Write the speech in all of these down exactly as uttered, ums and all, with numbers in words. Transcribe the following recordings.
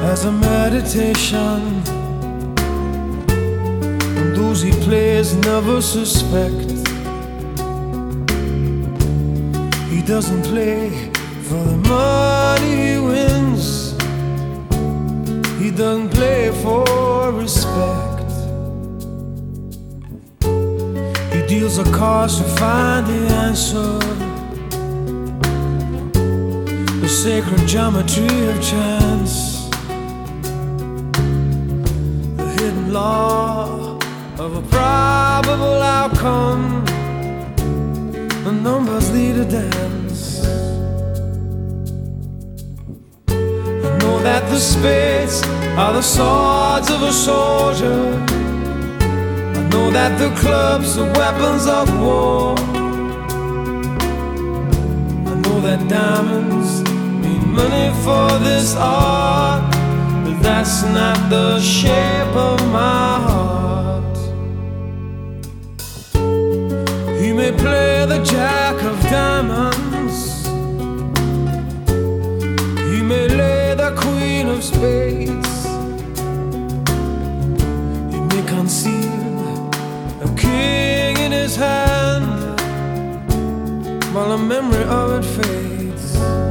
as a meditation, and those he plays never suspect. He doesn't play for the money he wins, he doesn't play for respect. He deals the cards to find the answer, the sacred geometry of chance, the hidden law of a probable outcome. The numbers lead a dance. I know that the spades are the swords of a soldier. I know that the clubs are weapons of war. I know that diamonds mean money for this art, but that's not the shape of my heart. He may play the jack of diamonds, he may lay the queen of spades, he may conceal a king in his hand while the memory of it fades.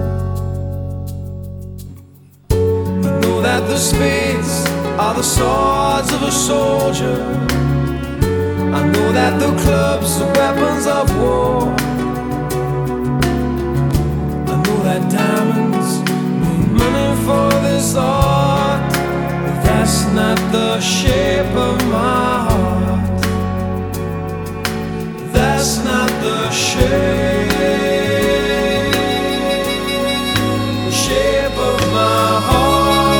I know that the spades are the swords of a soldier. I know that the clubs are weapons of war. I know that diamonds mean money for this art, but that's not the shape of my heart. That's not the shape, the shape of my heart.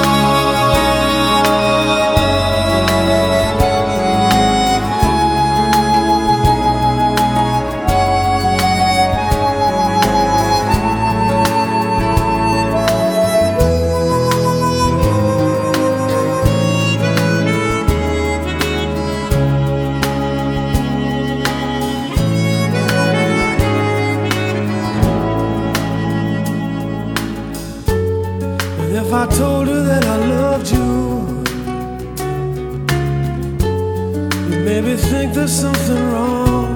If I told her that I loved you, you'd maybe think there's something wrong.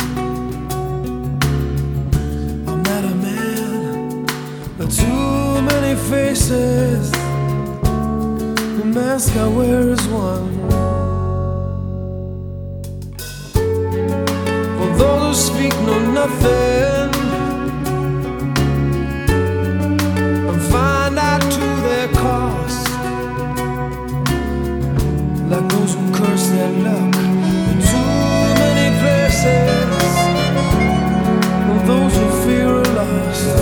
I'm not a man with too many faces, the mask I wear is one. For those who speak know nothing and find out to their cost, like those who curse their luck in too many places, or those who fear are lost.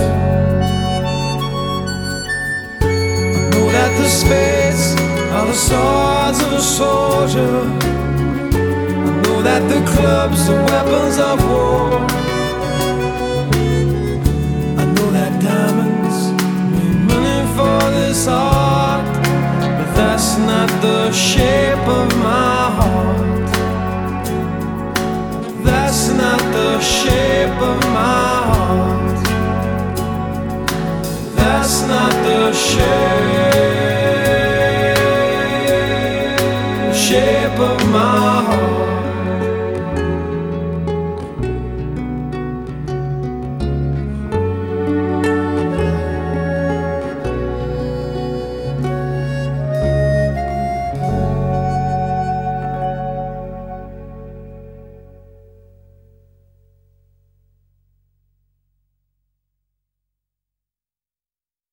I know that the spades are the swords of a soldier. I know that the clubs are weapons of war. I know that diamonds mean money for this art, but that's not the shape of my heart.